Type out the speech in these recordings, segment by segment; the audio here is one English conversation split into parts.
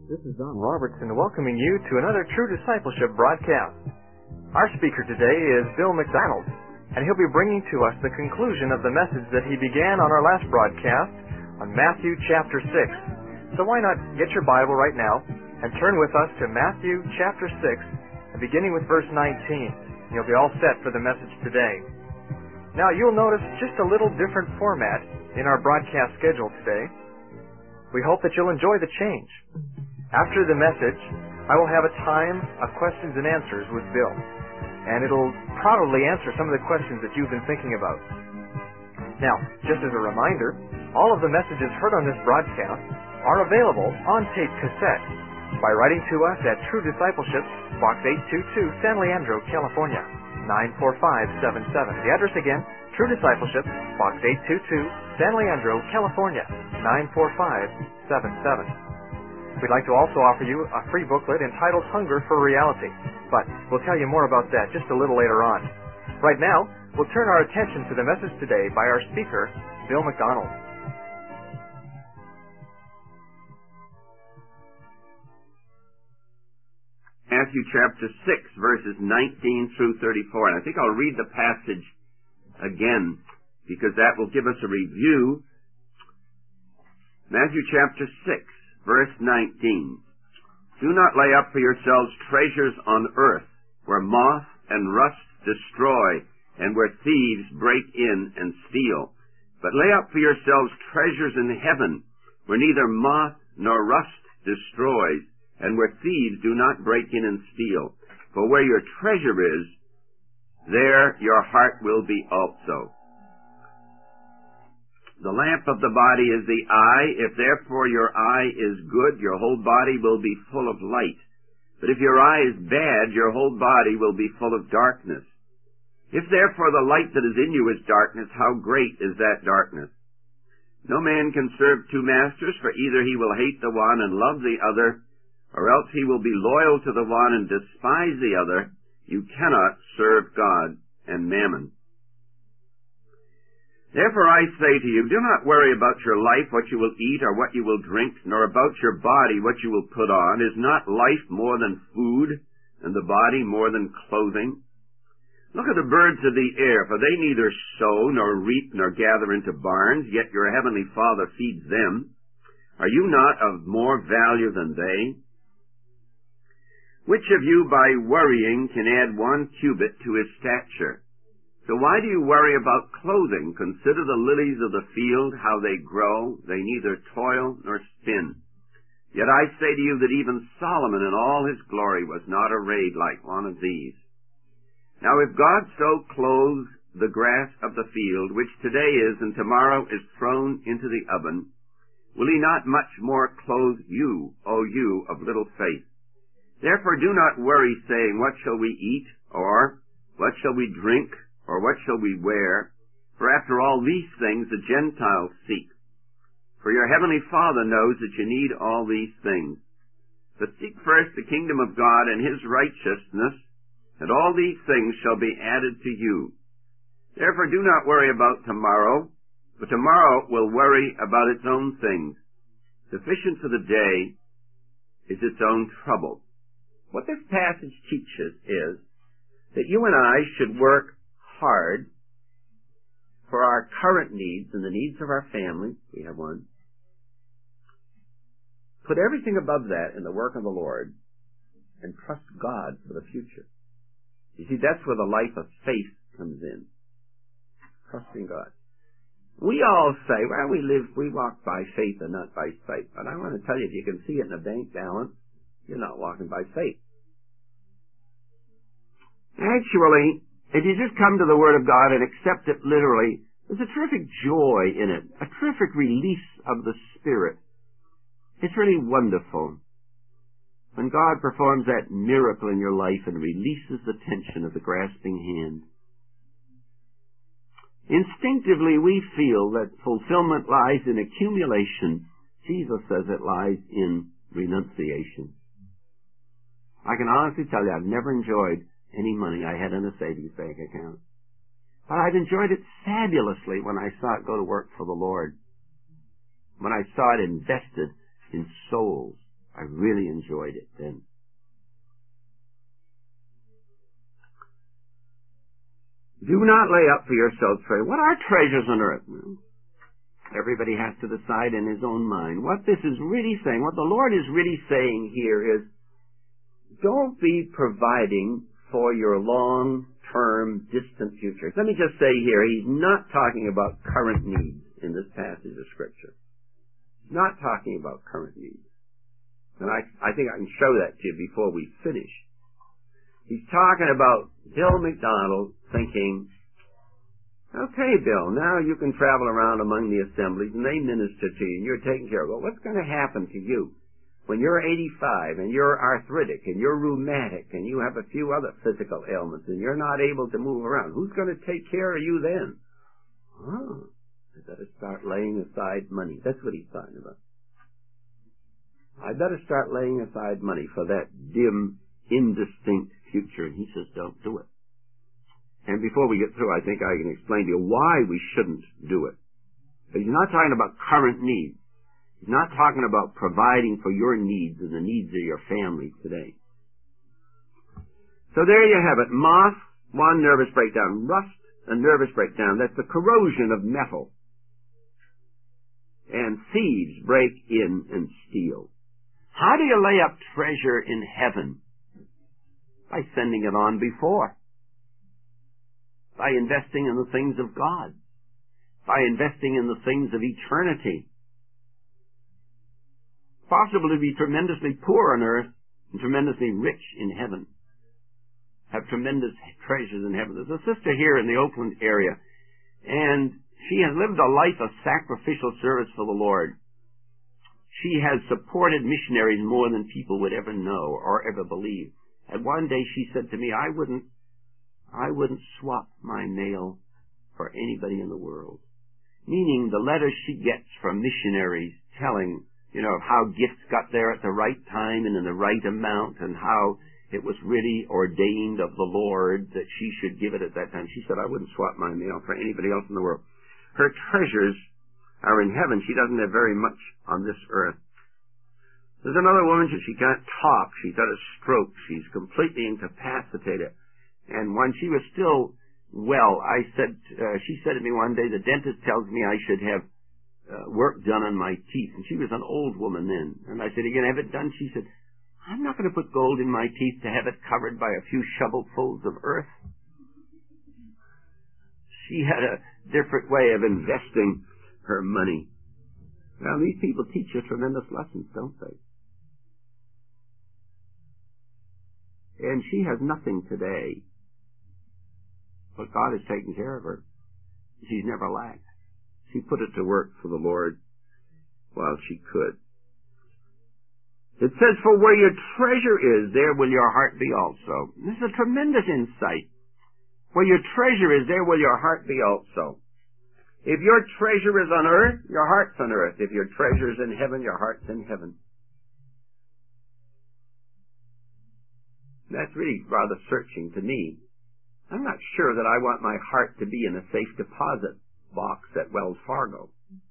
This is Don Robertson welcoming you to another True Discipleship broadcast. Our speaker today is Bill McDonald, and he'll be bringing to us the conclusion of the message that he began on our last broadcast on Matthew chapter 6. So why not get your Bible right now and turn with us to Matthew chapter 6, and beginning with verse 19. You'll be all set for the message today. Now you'll notice just a little different format in our broadcast schedule today. We hope that you'll enjoy the change. After the message, I will have a time of questions and answers with Bill, and it'll probably answer some of the questions that you've been thinking about. Now, just as a reminder, all of the messages heard on this broadcast are available on tape cassette by writing to us at True Discipleship, Box 822, San Leandro, California, 94577. The address again, True Discipleship, Box 822, San Leandro, California, 94577. We'd like to also offer you a free booklet entitled Hunger for Reality, but we'll tell you more about that just a little later on. Right now, we'll turn our attention to the message today by our speaker, Bill McDonald. Matthew chapter 6, verses 19 through 34. And I think I'll read the passage again, because that will give us a review. Matthew chapter 6, verse 19. Do not lay up for yourselves treasures on earth, where moth and rust destroy, and where thieves break in and steal. But lay up for yourselves treasures in heaven, where neither moth nor rust destroys, and where thieves do not break in and steal. For where your treasure is, there your heart will be also. The lamp of the body is the eye. If therefore your eye is good, your whole body will be full of light. But if your eye is bad, your whole body will be full of darkness. If therefore the light that is in you is darkness, how great is that darkness? No man can serve two masters, for either he will hate the one and love the other, or else he will be loyal to the one and despise the other. You cannot serve God and mammon. Therefore I say to you, do not worry about your life, what you will eat or what you will drink, nor about your body, what you will put on. Is not life more than food, and the body more than clothing? Look at the birds of the air, for they neither sow, nor reap, nor gather into barns, yet your heavenly Father feeds them. Are you not of more value than they? Which of you by worrying can add 1 cubit to his stature? So why do you worry about clothing? Consider the lilies of the field, how they grow. They neither toil nor spin. Yet I say to you that even Solomon in all his glory was not arrayed like one of these. Now if God so clothes the grass of the field, which today is and tomorrow is thrown into the oven, will he not much more clothe you, O you of little faith? Therefore do not worry, saying, what shall we eat? Or what shall we drink? Or what shall we wear? For after all these things the Gentiles seek. For your heavenly Father knows that you need all these things. But seek first the kingdom of God and his righteousness, and all these things shall be added to you. Therefore do not worry about tomorrow, for tomorrow will worry about its own things. Sufficient for the day is its own trouble. What this passage teaches is that you and I should work hard for our current needs and the needs of our family. We have one. Put everything above that in the work of the Lord and trust God for the future. You see, that's where the life of faith comes in. Trusting God. We all say, well, we walk by faith and not by sight. But I want to tell you, if you can see it in a bank balance, you're not walking by faith. Actually, if you just come to the Word of God and accept it literally, there's a terrific joy in it, a terrific release of the Spirit. It's really wonderful when God performs that miracle in your life and releases the tension of the grasping hand. Instinctively, we feel that fulfillment lies in accumulation. Jesus says it lies in renunciation. I can honestly tell you, I've never enjoyed any money I had in a savings bank account. But I've enjoyed it fabulously when I saw it go to work for the Lord. When I saw it invested in souls, I really enjoyed it then. Do not lay up for yourselves treasure. What are treasures on earth? Well, everybody has to decide in his own mind. What this is really saying, what the Lord is really saying here is, don't be providing for your long-term, distant future. Let me just say here, he's not talking about current needs in this passage of Scripture. He's not talking about current needs. And I think I can show that to you before we finish. He's talking about Bill McDonald thinking, okay, Bill, now you can travel around among the assemblies and they minister to you and you're taken care of. Well, what's going to happen to you when you're 85 and you're arthritic and you're rheumatic and you have a few other physical ailments and you're not able to move around? Who's going to take care of you then? Oh, I better start laying aside money. That's what he's talking about. I better start laying aside money for that dim, indistinct future. And he says, don't do it. And before we get through, I think I can explain to you why we shouldn't do it. But he's not talking about current needs. He's not talking about providing for your needs and the needs of your family today. So there you have it. Moth, one, nervous breakdown. Rust, a nervous breakdown. That's the corrosion of metal. And thieves break in and steal. How do you lay up treasure in heaven? By sending it on before. By investing in the things of God. By investing in the things of eternity. It's possible to be tremendously poor on earth and tremendously rich in heaven. Have tremendous treasures in heaven. There's a sister here in the Oakland area, and she has lived a life of sacrificial service for the Lord. She has supported missionaries more than people would ever know or ever believe. And one day she said to me, I wouldn't swap my mail for anybody in the world. Meaning the letters she gets from missionaries telling, how gifts got there at the right time and in the right amount and how it was really ordained of the Lord that she should give it at that time. She said, I wouldn't swap my mail for anybody else in the world. Her treasures are in heaven. She doesn't have very much on this earth. There's another woman, she can't talk. She's had a stroke. She's completely incapacitated. And when she was still well, she said to me one day, the dentist tells me I should have work done on my teeth. And she was an old woman then. And I said, are you going to have it done? She said, I'm not going to put gold in my teeth to have it covered by a few shovelfuls of earth. She had a different way of investing her money. Well, these people teach you tremendous lessons, don't they? And she has nothing today, but God has taken care of her. She's never lacked. She put it to work for the Lord while she could. It says, for where your treasure is, there will your heart be also. This is a tremendous insight. Where your treasure is, there will your heart be also. If your treasure is on earth, your heart's on earth. If your treasure is in heaven, your heart's in heaven. That's really rather searching to me. I'm not sure that I want my heart to be in a safe deposit box at Wells Fargo.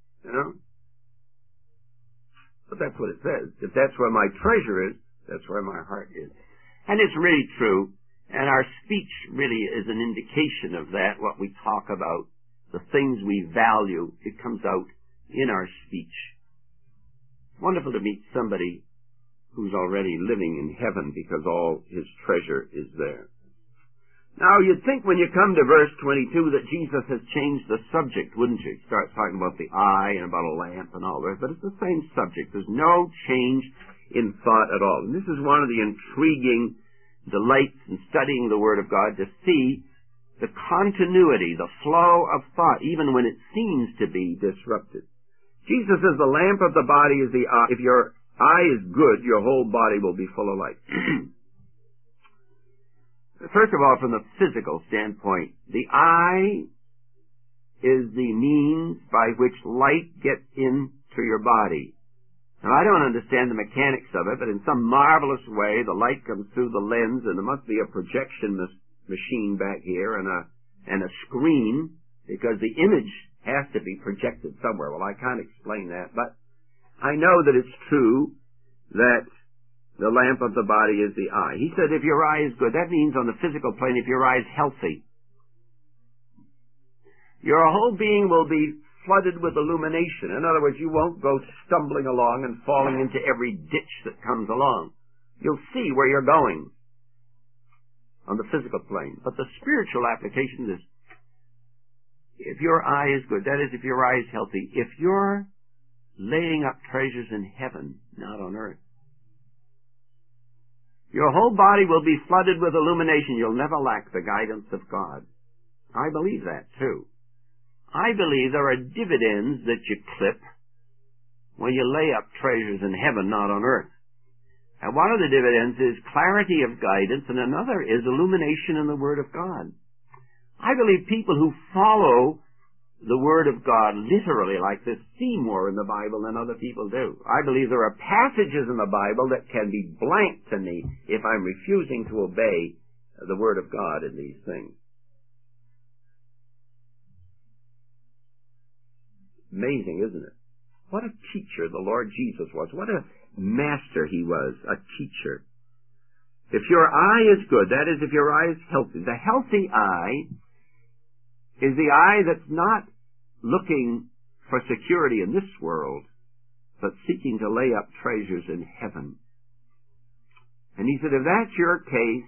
But that's what it says. If that's where my treasure is, that's where my heart is. And it's really true. And our speech really is an indication of that, what we talk about, the things we value. It comes out in our speech. Wonderful to meet somebody who's already living in heaven because all his treasure is there. Now, you'd think when you come to verse 22 that Jesus has changed the subject, wouldn't you? He starts talking about the eye and about a lamp and all that, but it's the same subject. There's no change in thought at all. And this is one of the intriguing delights in studying the Word of God, to see the continuity, the flow of thought, even when it seems to be disrupted. Jesus says the lamp of the body is the eye. If your eye is good, your whole body will be full of light. First of all, from the physical standpoint, the eye is the means by which light gets into your body. Now, I don't understand the mechanics of it, but in some marvelous way, the light comes through the lens, and there must be a projection machine back here and a screen, because the image has to be projected somewhere. Well, I can't explain that, but I know that it's true that The lamp of the body is the eye. He said if your eye is good, that means on the physical plane, if your eye is healthy, your whole being will be flooded with illumination. In other words, you won't go stumbling along and falling into every ditch that comes along. You'll see where you're going on the physical plane. But the spiritual application is, if your eye is good, that is, if your eye is healthy, if you're laying up treasures in heaven, not on earth, your whole body will be flooded with illumination. You'll never lack the guidance of God. I believe that, too. I believe there are dividends that you clip when you lay up treasures in heaven, not on earth. And one of the dividends is clarity of guidance, and another is illumination in the Word of God. I believe people who follow the Word of God literally, like this, see more in the Bible than other people do. I believe there are passages in the Bible that can be blank to me if I'm refusing to obey the Word of God in these things. Amazing, isn't it? What a teacher the Lord Jesus was. What a master he was, a teacher. If your eye is good, that is, if your eye is healthy, the healthy eye is the eye that's not looking for security in this world, but seeking to lay up treasures in heaven. And he said, if that's your case,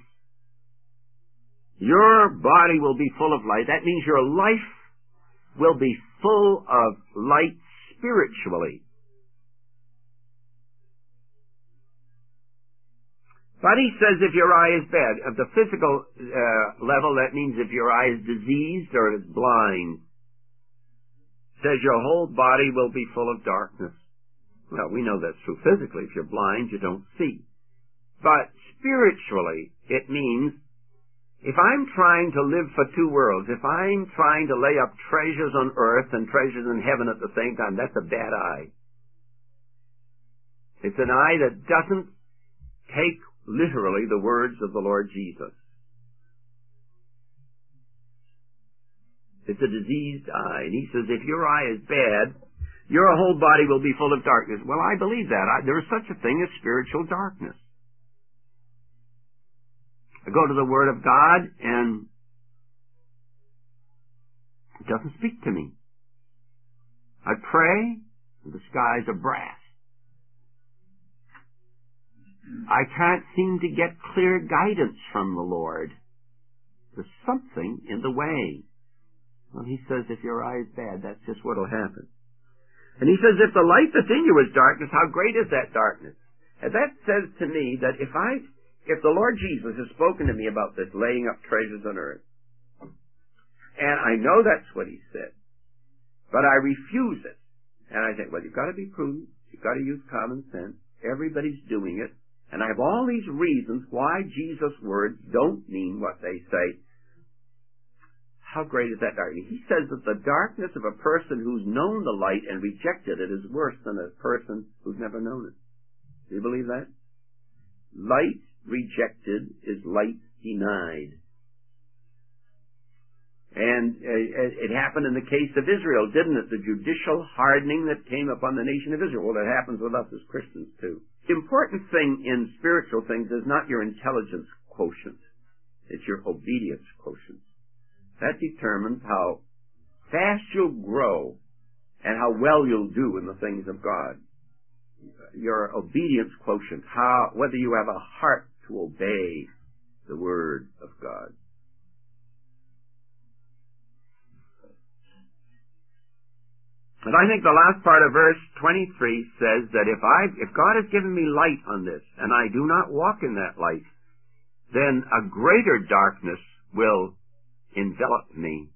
your body will be full of light. That means your life will be full of light spiritually. But he says if your eye is bad, at the physical level, that means if your eye is diseased or it's blind. Says your whole body will be full of darkness. Well, we know that's true physically. If you're blind, you don't see. But spiritually, it means if I'm trying to live for two worlds, if I'm trying to lay up treasures on earth and treasures in heaven at the same time, that's a bad eye. It's an eye that doesn't take literally the words of the Lord Jesus. It's a diseased eye. And he says, if your eye is bad, your whole body will be full of darkness. Well, I believe that. There is such a thing as spiritual darkness. I go to the Word of God, and it doesn't speak to me. I pray, and the skies are brass. I can't seem to get clear guidance from the Lord. There's something in the way. Well, he says if your eye is bad, that's just what will happen. And he says if the light that's in you is darkness, how great is that darkness? And that says to me that if the Lord Jesus has spoken to me about this laying up treasures on earth, and I know that's what he said, but I refuse it, and I think, well, you've got to be prudent, you've got to use common sense, everybody's doing it, and I have all these reasons why Jesus' words don't mean what they say. How great is that darkness? He says that the darkness of a person who's known the light and rejected it is worse than a person who's never known it. Do you believe that? Light rejected is light denied. And it happened in the case of Israel, didn't it? The judicial hardening that came upon the nation of Israel. Well, that happens with us as Christians, too. The important thing in spiritual things is not your intelligence quotient. It's your obedience quotient. That determines how fast you'll grow and how well you'll do in the things of God. Your obedience quotient, whether you have a heart to obey the Word of God. And I think the last part of verse 23 says that if God has given me light on this, and I do not walk in that light, then a greater darkness will envelop me.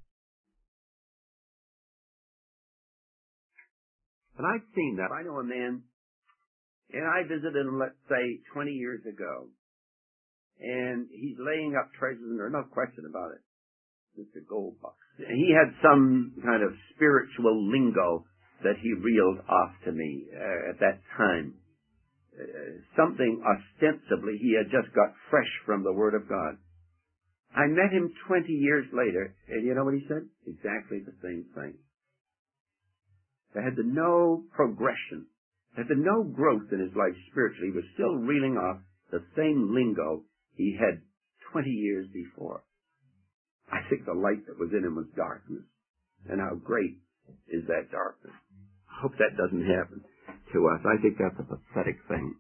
And I've seen that. I know a man, and I visited him, let's say, 20 years ago, and he's laying up treasures in there, no question about it. It's a gold box. And he had some kind of spiritual lingo that he reeled off to me at that time. Something ostensibly he had just got fresh from the Word of God. I met him 20 years later, and you know what he said? Exactly the same thing. There had been no progression. Had been no growth in his life spiritually. He was still reeling off the same lingo he had 20 years before. I think the light that was in him was darkness. And how great is that darkness? I hope that doesn't happen to us. I think that's a pathetic thing.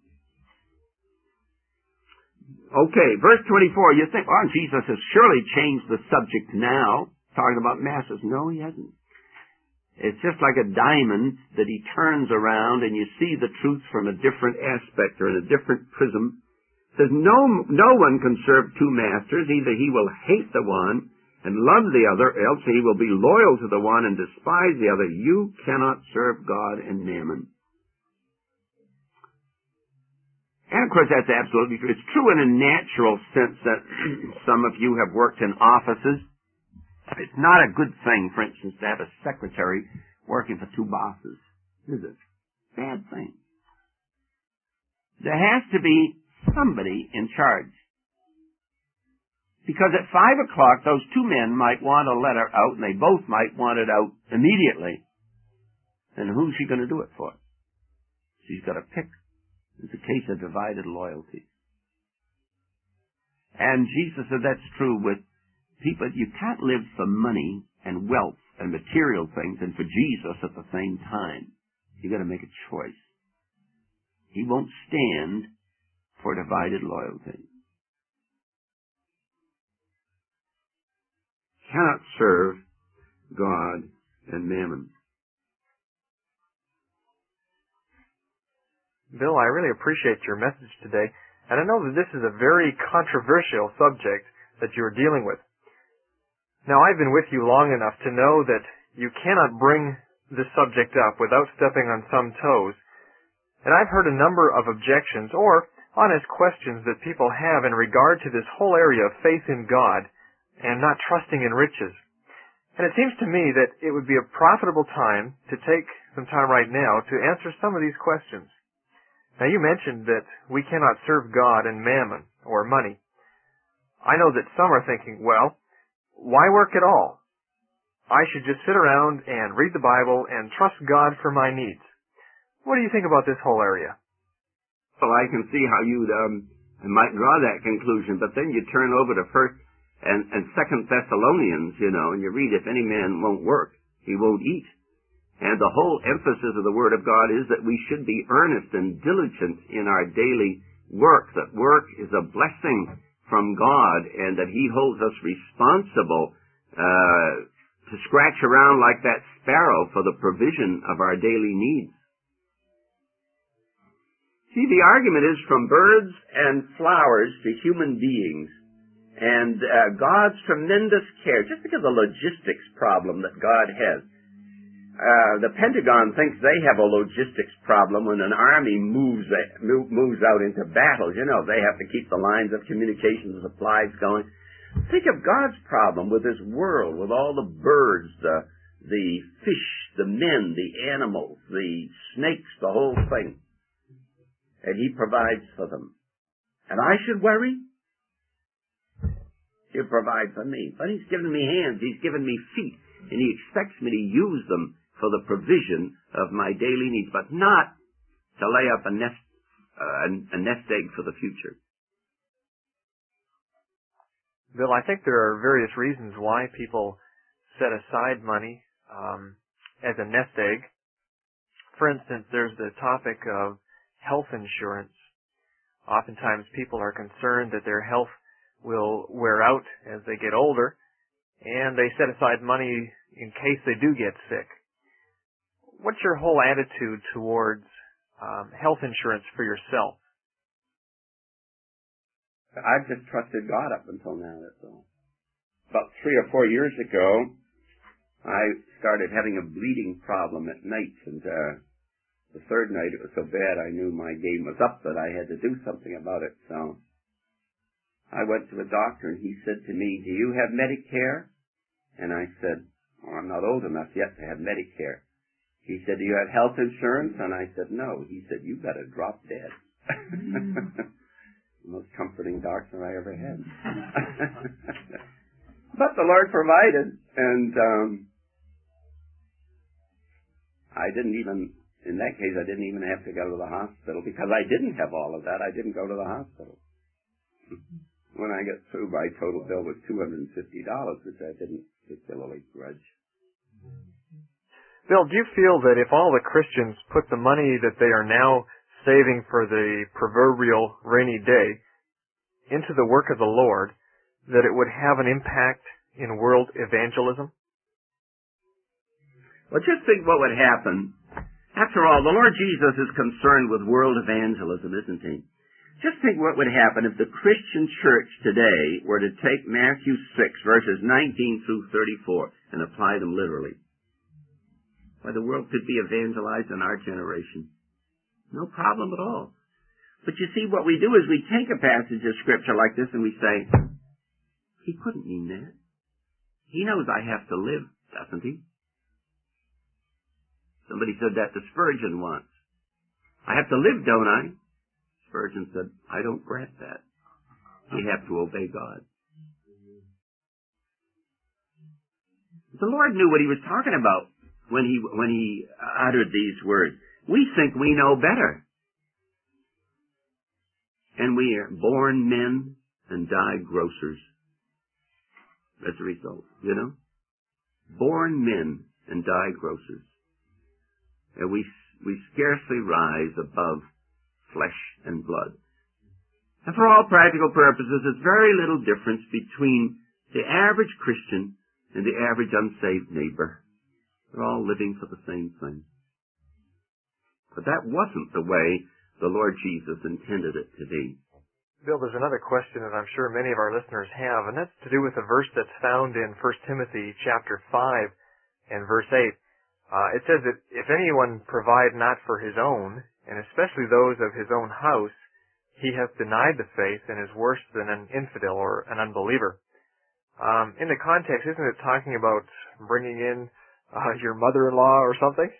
Okay, verse 24. You think, oh, Jesus has surely changed the subject now, talking about masses. No, he hasn't. It's just like a diamond that he turns around and you see the truth from a different aspect or in a different prism. It says no one can serve two masters. Either he will hate the one and love the other, else he will be loyal to the one and despise the other. You cannot serve God and mammon. And of course that's absolutely true. It's true in a natural sense that some of you have worked in offices. It's not a good thing, for instance, to have a secretary working for two bosses, is it? Bad thing. There has to be somebody in charge. Because at 5 o'clock, those two men might want a letter out, and they both might want it out immediately. And who's she going to do it for? She's got to pick. It's a case of divided loyalty. And Jesus said that's true with people. You can't live for money and wealth and material things and for Jesus at the same time. You've got to make a choice. He won't stand for divided loyalty. Cannot serve God and mammon. Bill, I really appreciate your message today, and I know that this is a very controversial subject that you are dealing with. Now, I've been with you long enough to know that you cannot bring this subject up without stepping on some toes, and I've heard a number of objections or honest questions that people have in regard to this whole area of faith in God and not trusting in riches. And it seems to me that it would be a profitable time to take some time right now to answer some of these questions. Now, you mentioned that we cannot serve God and mammon, or money. I know that some are thinking, well, why work at all? I should just sit around and read the Bible and trust God for my needs. What do you think about this whole area? Well, I can see how you might draw that conclusion, but then you turn over to 1st and 2nd Thessalonians, and you read, if any man won't work, he won't eat. And the whole emphasis of the Word of God is that we should be earnest and diligent in our daily work, that work is a blessing from God, and that He holds us responsible to scratch around like that sparrow for the provision of our daily needs. See, the argument is from birds and flowers to human beings, and God's tremendous care. Just think of the logistics problem that God has. The Pentagon thinks they have a logistics problem when an army moves out into battle. They have to keep the lines of communications and supplies going. Think of God's problem with this world, with all the birds, the fish, the men, the animals, the snakes, the whole thing. And He provides for them. And I should worry? He'll provide for me. But He's given me hands, He's given me feet, and He expects me to use them for the provision of my daily needs, but not to lay up a nest egg for the future. Bill, I think there are various reasons why people set aside money as a nest egg. For instance, there's the topic of health insurance. Oftentimes people are concerned that their health will wear out as they get older, and they set aside money in case they do get sick. What's your whole attitude towards health insurance for yourself? I've just trusted God up until now, that's all. About 3 or 4 years ago, I started having a bleeding problem at night, and the third night it was so bad I knew my game was up, that I had to do something about it. So I went to a doctor, and he said to me, "Do you have Medicare?" And I said, "Well, I'm not old enough yet to have Medicare." He said, "Do you have health insurance?" And I said, "No." He said, "You better drop dead." The most comforting doctor I ever had. But the Lord provided, and I didn't even in that case, I didn't even have to go to the hospital because I didn't have all of that. I didn't go to the hospital. When I got through, my total bill was $250, which I didn't particularly grudge. Bill, do you feel that if all the Christians put the money that they are now saving for the proverbial rainy day into the work of the Lord, that it would have an impact in world evangelism? Well, just think what would happen. After all, the Lord Jesus is concerned with world evangelism, isn't he? Just think what would happen if the Christian church today were to take Matthew 6, verses 19 through 34, and apply them literally. Why, the world could be evangelized in our generation. No problem at all. But you see, what we do is we take a passage of Scripture like this and we say, he couldn't mean that. He knows I have to live, doesn't he? Somebody said that to Spurgeon once. I have to live, don't I? Spurgeon said, I don't grant that. You have to obey God. The Lord knew what he was talking about when he uttered these words. We think we know better. And we are born men and die grocers. That's the result, you know? Born men and die grocers. And we scarcely rise above flesh and blood. And for all practical purposes, there's very little difference between the average Christian and the average unsaved neighbor. They're all living for the same thing. But that wasn't the way the Lord Jesus intended it to be. Bill, there's another question that I'm sure many of our listeners have, and that's to do with a verse that's found in 1 Timothy chapter 5 and verse 8. It says that if anyone provide not for his own, and especially those of his own house, he hath denied the faith and is worse than an infidel or an unbeliever. In the context, isn't it talking about bringing in your mother-in-law or something?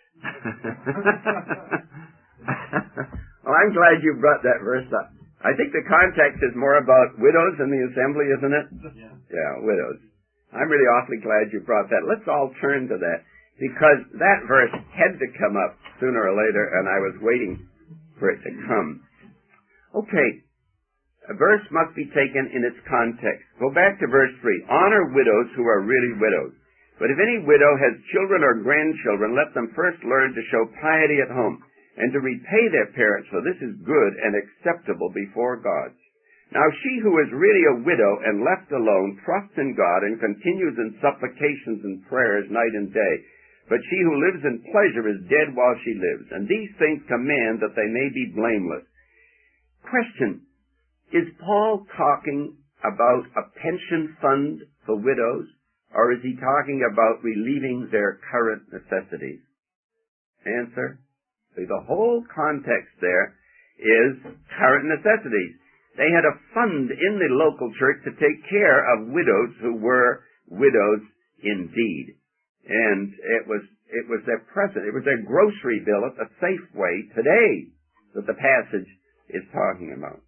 Well, I'm glad you brought that verse up. I think the context is more about widows in the assembly, isn't it? Yeah, widows. I'm really awfully glad you brought that. Let's all turn to that, because that verse had to come up sooner or later, and I was waiting for it to come. Okay, a verse must be taken in its context. Go back to verse 3. Honor widows who are really widows. But if any widow has children or grandchildren, let them first learn to show piety at home, and to repay their parents, for this is good and acceptable before God. Now she who is really a widow and left alone trusts in God and continues in supplications and prayers night and day. But she who lives in pleasure is dead while she lives. And these things command that they may be blameless. Question: is Paul talking about a pension fund for widows, or is he talking about relieving their current necessities? Answer: the whole context there is current necessities. They had a fund in the local church to take care of widows who were widows indeed. And it was their present, it was their grocery bill at the Safeway today that the passage is talking about.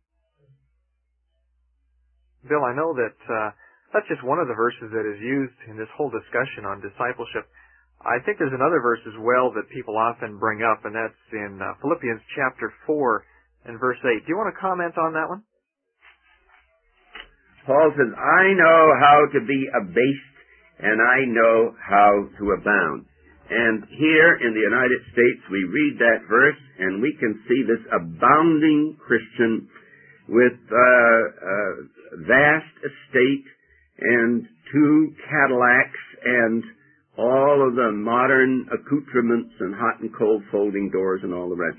Bill, I know that that's just one of the verses that is used in this whole discussion on discipleship. I think there's another verse as well that people often bring up, and that's in Philippians chapter 4 and verse 8. Do you want to comment on that one? Paul says, I know how to be abased, and I know how to abound. And here in the United States, we read that verse, and we can see this abounding Christian with vast estate and 2 Cadillacs and all of the modern accoutrements and hot and cold folding doors and all the rest.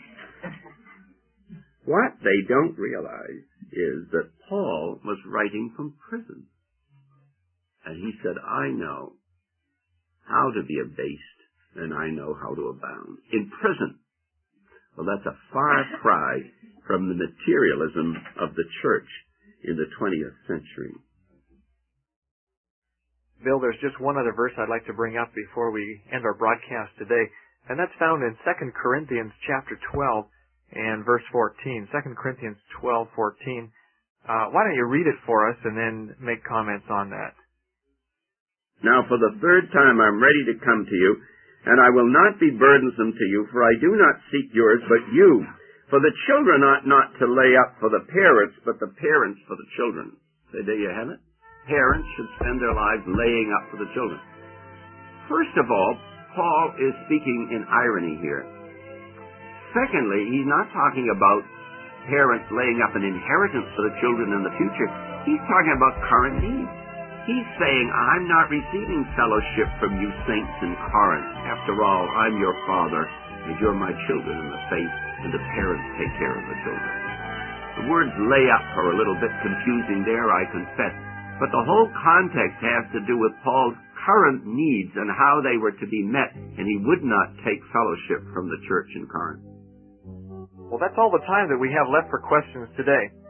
What they don't realize is that Paul was writing from prison. And he said, I know how to be abased, and I know how to abound. In prison. Well, that's a far cry from the materialism of the church in the 20th century. Bill, there's just one other verse I'd like to bring up before we end our broadcast today, and that's found in 2 Corinthians chapter 12 and verse 14. 2 Corinthians 12:14. Why don't you read it for us and then make comments on that? Now, for the third time, I'm ready to come to you, And I will not be burdensome to you, for I do not seek yours, but you. For the children ought not to lay up for the parents, but the parents for the children. So there you have it. Parents should spend their lives laying up for the children. First of all, Paul is speaking in irony here. Secondly, he's not talking about parents laying up an inheritance for the children in the future. He's talking about current needs. He's saying, I'm not receiving fellowship from you saints in Corinth. After all, I'm your father, and you're my children in the faith, and the parents take care of the children. The words lay up are a little bit confusing there, I confess, but the whole context has to do with Paul's current needs and how they were to be met, and he would not take fellowship from the church in Corinth. Well, that's all the time that we have left for questions today.